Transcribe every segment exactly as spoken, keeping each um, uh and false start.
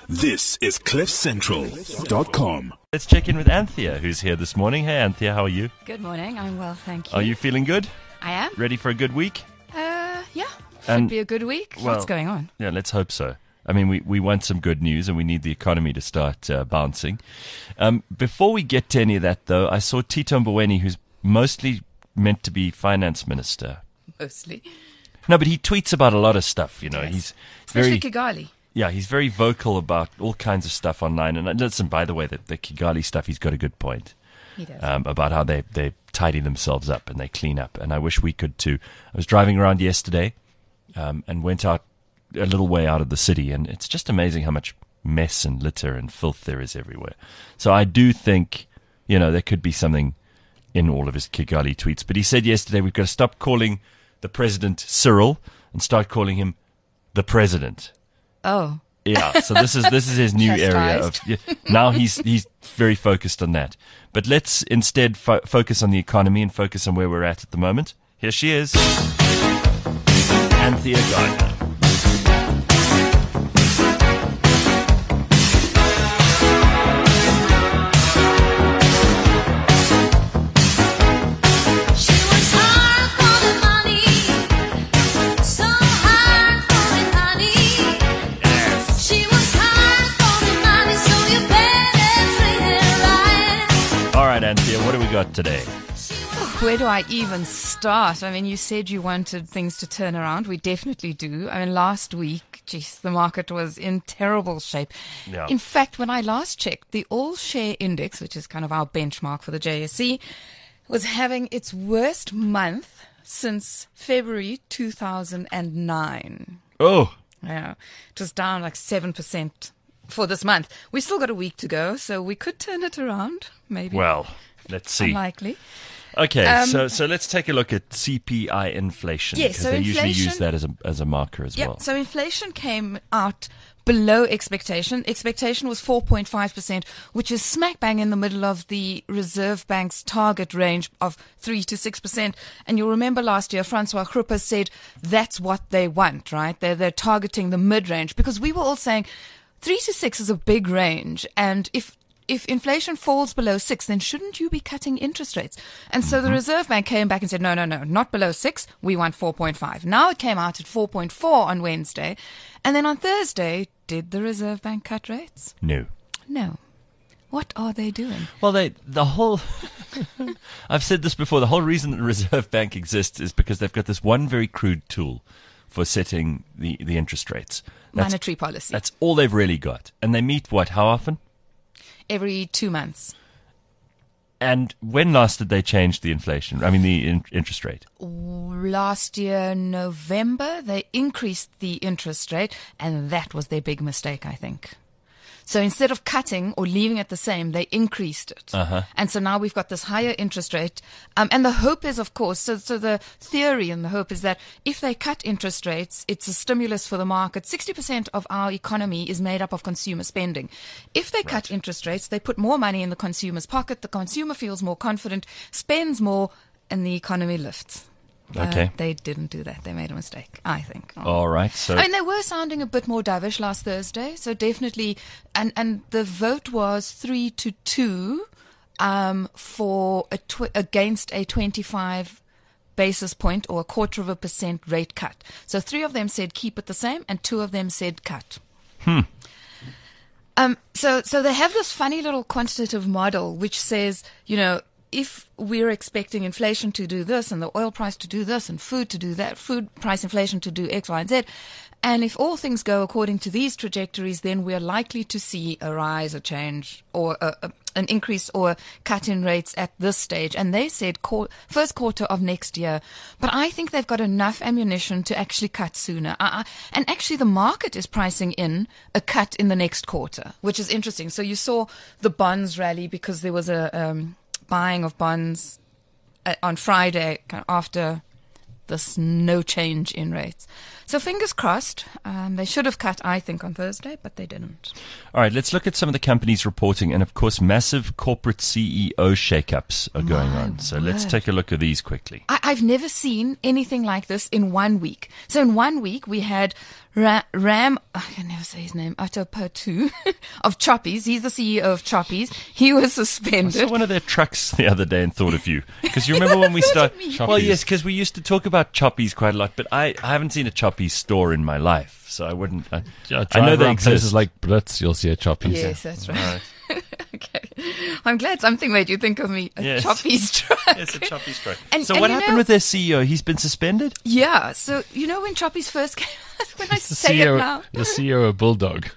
This is cliff central dot com. Let's check in with Anthea, who's here this morning. Hey, Anthea, how are you? Good morning. I'm well, thank you. Are you feeling good? I am. Ready for a good week? Uh, yeah. Should And- be a good week. well- What's going on? Yeah, let's hope so. I mean, we, we want some good news and we need the economy to start uh, bouncing. Um, before we get to any of that, though, I saw Tito Mboweni, who's mostly meant to be finance minister. Mostly. No, but he tweets about a lot of stuff, you know. Yes. He's Especially very... Kigali. Yeah, he's very vocal about all kinds of stuff online. And uh, listen, by the way, the, the Kigali stuff, he's got a good point. He does. Um, about how they, they tidy themselves up and they clean up. And I wish we could too. I was driving around yesterday um, and went out a little way out of the city, and it's just amazing how much mess and litter and filth there is everywhere. So I do think, you know, there could be something in all of his Kigali tweets. But he said yesterday we've got to stop calling the president Cyril and start calling him the president. Oh. Yeah, so this is this is his new area of yeah, now he's he's very focused on that. But let's instead fo- focus on the economy and focus on where we're at at the moment. Here she is, Anthea Gardner. Anthea, what do we got today? Where do I even start? I mean, you said you wanted things to turn around. We definitely do. I mean, last week, geez, the market was in terrible shape. Yeah. In fact, when I last checked, the all-share index, which is kind of our benchmark for the J S E, was having its worst month since February two thousand nine. Oh. Yeah. It was down like seven percent. For this month. We still got a week to go, so we could turn it around, maybe. Well, let's see. Unlikely. Okay, Um, so so let's take a look at C P I inflation. Yes, because so they usually inflation- use that as a as a marker as Yep, well. so inflation came out below expectation. Expectation was four point five percent, which is smack bang in the middle of the Reserve Bank's target range of three to six percent. And you'll remember last year, Francois Kruppe said that's what they want, right? They're, they're targeting the mid-range, because we were all saying three to six is a big range, and if if inflation falls below six, then shouldn't you be cutting interest rates? And so the Reserve Bank came back and said, no, no, no, not below six. We want four point five. Now it came out at four point four on Wednesday. And then on Thursday, did the Reserve Bank cut rates? No. No. What are they doing? Well, they the whole. I've said this before. The whole reason that the Reserve Bank exists is because they've got this one very crude tool for setting the, the interest rates. That's, Monetary policy. That's all they've really got. And they meet, what, how often? Every two months. And when last did they change the inflation? I mean, the in- interest rate? Last year, November, they increased the interest rate, and that was their big mistake, I think. So instead of cutting or leaving it the same, they increased it. Uh-huh. And so now we've got this higher interest rate. Um, and the hope is, of course, so, so the theory and the hope is that if they cut interest rates, it's a stimulus for the market. sixty percent of our economy is made up of consumer spending. If they cut interest rates, they put more money in the consumer's pocket. The consumer feels more confident, spends more, and the economy lifts. Okay. Uh, they didn't do that. They made a mistake, I think. Oh. All right. So I mean, they were sounding a bit more dovish last Thursday, so definitely, and and the vote was three to two, um, for a tw- against a twenty-five basis point or a quarter of a percent rate cut. So three of them said keep it the same, and two of them said cut. Hmm. Um. So so they have this funny little quantitative model which says, you know, if we're expecting inflation to do this and the oil price to do this and food to do that, food price inflation to do X, Y, and Z, and if all things go according to these trajectories, then we're likely to see a rise, a change, or a, a, an increase or a cut in rates at this stage. And they said qu- first quarter of next year. But I think they've got enough ammunition to actually cut sooner. Uh, and actually the market is pricing in a cut in the next quarter, which is interesting. So you saw the bonds rally because there was a... Um, buying of bonds uh, on Friday kind of after this no change in rates. So fingers crossed. Um, they should have cut, I think, on Thursday, but they didn't. All right, let's look at some of the companies reporting. And, of course, massive corporate C E O shakeups are going My on. So word. let's take a look at these quickly. I, I've never seen anything like this in one week. So in one week, we had Ra- Ram, I can never say his name, Atopatu of Choppies. He's the C E O of Choppies. He was I saw suspended. one of their trucks the other day and thought of you. Because you remember when we started. mean? Well, Choppies. yes, because we used to talk about Choppies quite a lot, but I, I haven't seen a Choppies store in my life, so I wouldn't. I, Yeah, I know drive they around exist. places like Brits, you'll see a Choppies. Yes, that's right. Okay. I'm glad something made you think of me. A Yes. Choppies truck. It's a Choppies truck. And- so and what you happened know- with their C E O? He's been suspended? Yeah. So, you know, when Choppies first came out, when I The say C E O, it now. the C E O of Bulldog.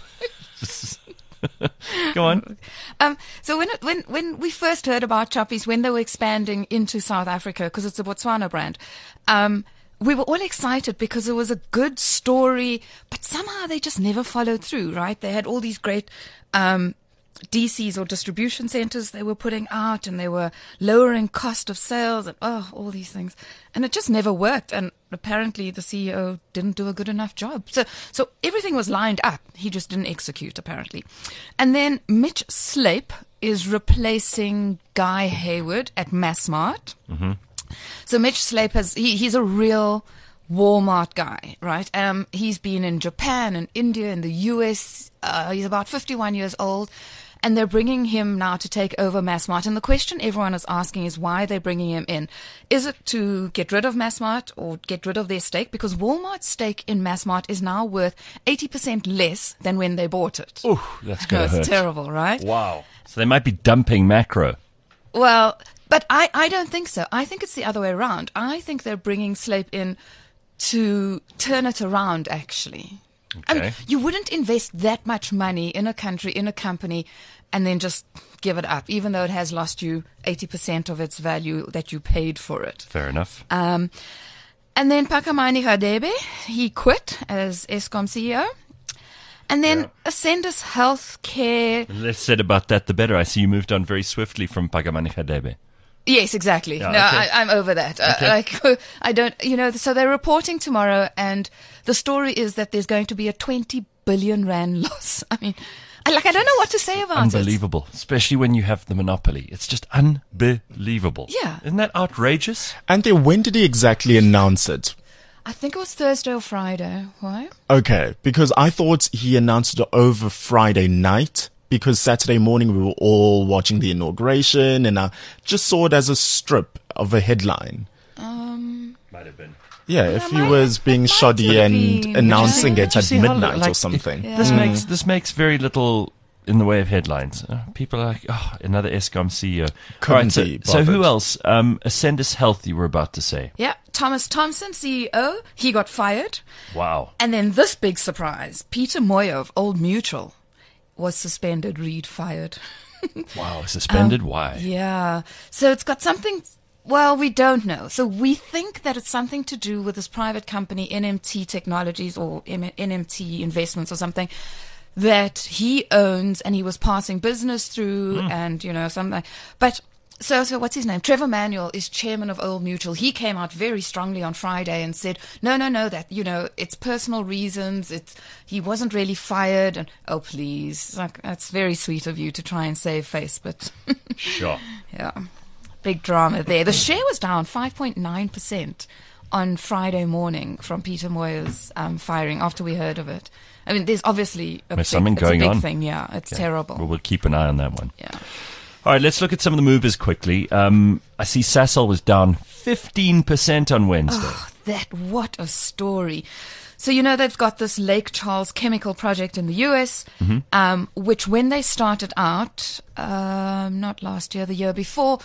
Go on. Um, so when, it, when, when we first heard about Choppies, when they were expanding into South Africa, because it's a Botswana brand, um, we were all excited because it was a good story, but somehow they just never followed through, right? They had all these great, um, D Cs or distribution centers they were putting out, and they were lowering cost of sales and oh, all these things. And it just never worked. And apparently the C E O didn't do a good enough job. So, so everything was lined up. He just didn't execute, apparently. And then Mitch Slape is replacing Guy Hayward at Massmart. Mm-hmm. So Mitch Slape has, he, he's a real Walmart guy, right? Um, he's been in Japan and India and the U S. Uh, he's about fifty-one years old. And they're bringing him now to take over Massmart. And the question everyone is asking is why they're bringing him in. Is it to get rid of Massmart or get rid of their stake? Because Walmart's stake in Massmart is now worth eighty percent less than when they bought it. Oh, that's No, going to it's hurt. terrible, right? Wow. So they might be dumping macro. Well, but I, I don't think so. I think it's the other way around. I think they're bringing Slape in to turn it around, actually. I mean, Okay. you wouldn't invest that much money in a country, in a company, and then just give it up, even though it has lost you eighty percent of its value that you paid for it. Fair enough. Um, and then Phakamani Radebe, he quit as Eskom C E O. And then Ascendus Healthcare. The less said about that, the better. I see you moved on very swiftly from Phakamani Radebe. Yes, exactly. Yeah, no, okay. I, I'm over that. Okay. Uh, like, I don't, you know, so they're reporting tomorrow, and the story is that there's going to be a twenty billion rand loss. I mean, I, like, I don't know what to say about it. Unbelievable. Especially when you have the monopoly. It's just unbelievable. Yeah. Isn't that outrageous? Andy, when did he exactly announce it? I think it was Thursday or Friday. Why? Okay, because I thought he announced it over Friday night, because Saturday morning we were all watching the inauguration, and I just saw it as a strip of a headline. Um, Might have been. Yeah, Well, if it he might- was it being might shoddy have and been. announcing Did you it see- at did you see how, midnight like, or something. Yeah. This Mm. makes this makes very little in the way of headlines. Uh, people are like, oh, another Eskom C E O. Couldn't Right, so, be so who bothered. else? Um, Ascendus Health, you were about to say. yeah, Thomas Thompson, C E O, he got fired. Wow. And then this big surprise, Peter Moyer of Old Mutual was suspended, Reed fired. Wow. Suspended? Um, Why? Yeah. So it's got something, well, we don't know. So we think that it's something to do with this private company, N M T Technologies or M- N M T Investments or something, that he owns, and he was passing business through and, you know, something. But so, so what's his name? Trevor Manuel is chairman of Old Mutual. He came out very strongly on Friday and said, no, no, no, that, you know, it's personal reasons. It's, he wasn't really fired. And, oh, please. Like, that's very sweet of you to try and save face, but Sure. yeah, big drama there. The share was down five point nine percent on Friday morning from Peter Moyer's um, firing after we heard of it. I mean, there's obviously a There's big, something it's going a big on. thing. Yeah, it's Okay. terrible. Well, we'll keep an eye on that one. Yeah. All right, let's look at some of the movers quickly. Um, I see Sasol was down fifteen percent on Wednesday. Oh, that, what a story. So, you know, they've got this Lake Charles chemical project in the U S, Mm-hmm. um, which when they started out, um, not last year, the year before,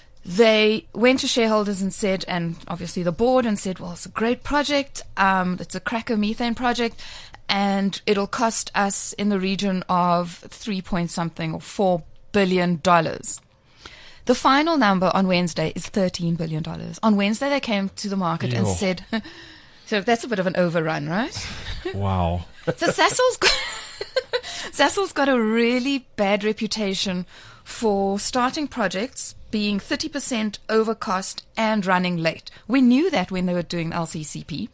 they went to shareholders and said, and obviously the board, and said, well, it's a great project. Um, it's a cracker methane project, and it'll cost us in the region of three point something or four billion dollars. The final number on Wednesday is thirteen billion dollars. On Wednesday, they came to the market and Ew. said, so that's a bit of an overrun, right? Wow. So Sasol's got, Sasol's got a really bad reputation for starting projects, being thirty percent over cost and running late. We knew that when they were doing L C C P.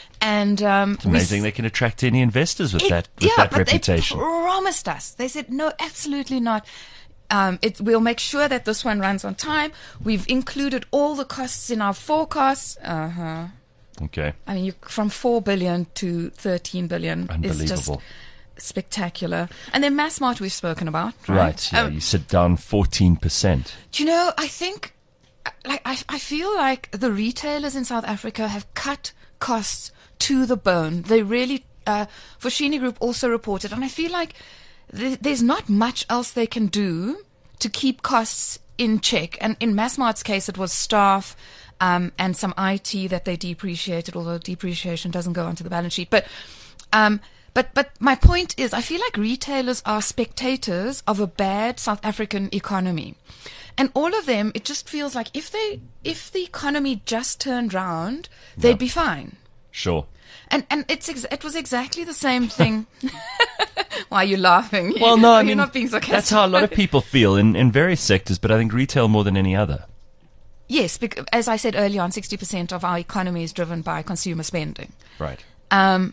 And um, It's amazing they can attract any investors with It- that with yeah, that but reputation. They promised us. They said, no, absolutely not. Um, it, we'll make sure that this one runs on time. We've included all the costs in our forecasts. Uh-huh. Okay. I mean, you, from four billion to thirteen billion is just Unbelievable. spectacular. And then Massmart we've spoken about, right? Right. Yeah, Um, you sit down fourteen percent. do you know, I think, like, I, I feel like the retailers in South Africa have cut costs to the bone. They really, uh, Foschini Group also reported, and I feel like th- there's not much else they can do to keep costs in check. And in Massmart's case, it was staff um, and some I T that they depreciated, although depreciation doesn't go onto the balance sheet. But um, But but my point is, I feel like retailers are spectators of a bad South African economy, and all of them. It just feels like if they if the economy just turned round, they'd Yeah. be fine. Sure. And and it's ex- it was exactly the same thing. Why are you laughing? Well, no, I You're mean, not being sarcastic. that's how a lot of people feel in, in various sectors, but I think retail more than any other. Yes, because as I said earlier on, sixty percent of our economy is driven by consumer spending. Right. Um,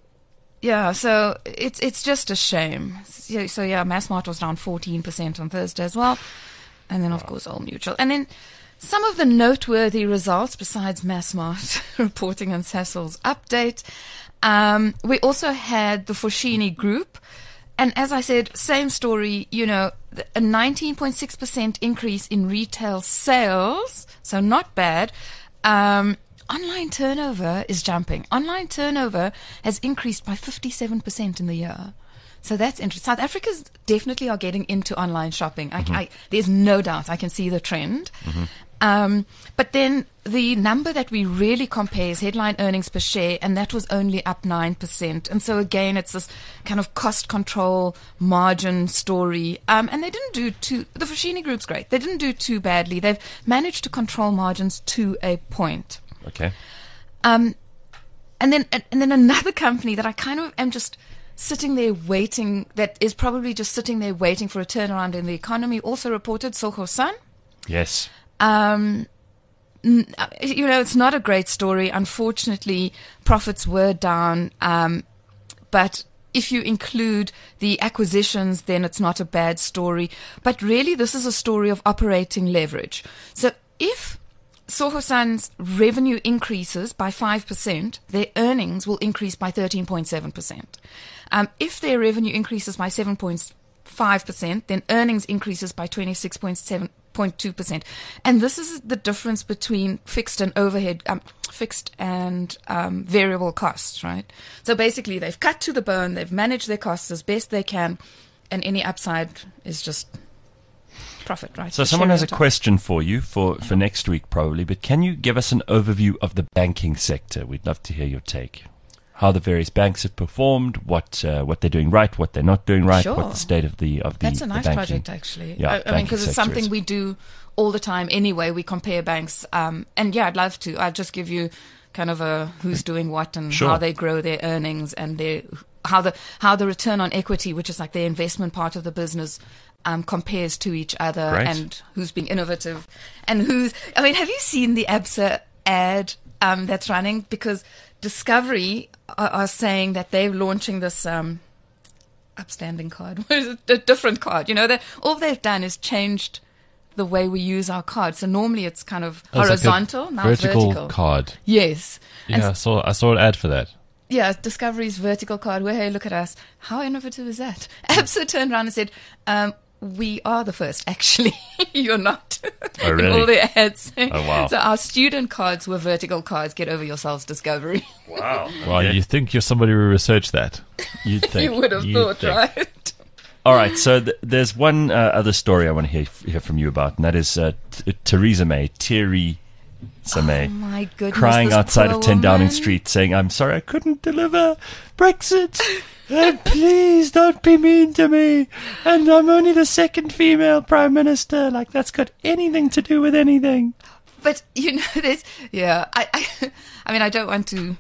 yeah, so it's it's just a shame. So, so yeah, Massmart was down fourteen percent on Thursday as well, and then of course Old Mutual, and then some of the noteworthy results besides Massmart reporting on Sasol's update. Um, we also had the Foschini Group, and as I said, same story. You know, th- a nineteen point six percent increase in retail sales, so not bad. Um, Online turnover is jumping. Online turnover has increased by fifty-seven percent in the year. So that's interesting. South Africans definitely are getting into online shopping. I, I, there's no doubt. I can see the trend. Um, but then the number that we really compare is headline earnings per share, and that was only up nine percent. And so again, it's this kind of cost control margin story. Um, and they didn't do too, the Foschini Group's great. They didn't do too badly. They've managed to control margins to a point. Okay. Um, and then and then another company that I kind of am just sitting there waiting, that is probably just sitting there waiting for a turnaround in the economy, also reported, Soho Sun. Yes. Um, n- you know, it's not a great story. Unfortunately, profits were down. Um, but if you include the acquisitions, then it's not a bad story. But really, this is a story of operating leverage. So if Soho Sun's revenue increases by five percent, their earnings will increase by thirteen point seven percent. Um, if their revenue increases by seven point five percent, then earnings increases by twenty-six point seven point two percent. And this is the difference between fixed and overhead, um, fixed and um, variable costs, right? So basically, they've cut to the bone, they've managed their costs as best they can, and any upside is just profit, right? So The someone cherry has a on top. question for you for, for next week probably, but can you give us an overview of the banking sector? We'd love to hear your take. How the various banks have performed, what uh, what they're doing right, what they're not doing right, Sure. what the state of the of the That's a the nice banking. project, actually. Yeah, I, I mean, banking because it's sector something is. we do all the time anyway. We compare banks. Um, and yeah, I'd love to. I'll just give you kind of a who's doing what and Sure. how they grow their earnings and their how the how the return on equity, which is like the investment part of the business, um, compares to each other, Great. and who's being innovative and who's. I mean, have you seen the ABSA ad um, that's running? Because Discovery are, are saying that they're launching this um, upstanding card. What is it? A different card. You know, that all they've done is changed the way we use our card. So normally it's kind of Oh, it's like a horizontal, now it's vertical vertical. card. Yes. And Yeah, I saw I saw an ad for that. yeah, Discovery's vertical card. Where, hey, look at us. How innovative is that? ABSA turned around and said, um, we are the first, actually. You're not. Oh, In really? all their ads. Oh, wow. So our student cards were vertical cards. Get over yourselves, Discovery. Wow. Well, you think you're somebody who researched that? You'd think. you would have You'd thought, think. right? All right, so th- there's one uh, other story I want to hear, hear from you about, and that is uh, t- Theresa May, Theresa May, Oh my goodness. crying this outside poor of ten Downing woman. Street saying, I'm sorry I couldn't deliver Brexit, and please don't be mean to me, and I'm only the second female Prime Minister, like that's got anything to do with anything. But you know, there's yeah. I, I, I mean, I don't want to,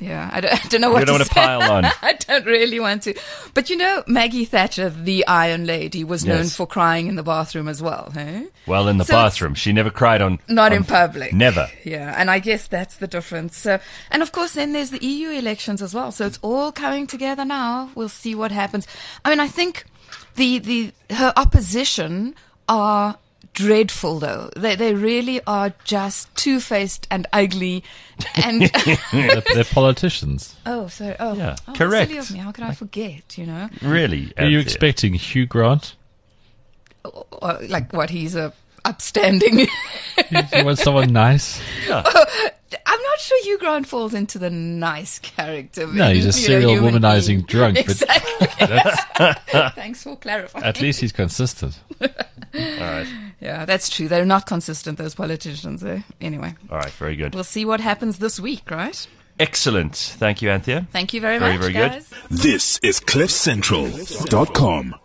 Yeah, I don't, I don't know what You don't to want to say. pile on. I don't really want to. But you know, Maggie Thatcher, the Iron Lady, was known Yes. for crying in the bathroom as well. Hey? Well, in the So it's- bathroom. She never cried on... Not on- in public. Never. Yeah, and I guess that's the difference. So, and of course, then there's the E U elections as well. So it's all coming together now. We'll see what happens. I mean, I think the the her opposition are dreadful, though. They they really are just two-faced and ugly. And they're, they're politicians. oh, sorry. Oh, Yeah, oh, correct. Silly of me. How could I forget? You know, Really. Are you Anthea. expecting Hugh Grant? Or- or, like what? He's a upstanding. You want someone nice? I'm not sure Hugh Grant falls into the nice character. No, he's a you know, serial human womanizing being. drunk, but Exactly. Thanks for clarifying. at least he's consistent. All right. Yeah, that's true. They're not consistent, those politicians. Eh? Anyway, All right. Very good. we'll see what happens this week, right? Excellent. Thank you, Anthea. Thank you very, Very, much, very good. guys. This is cliff central dot com.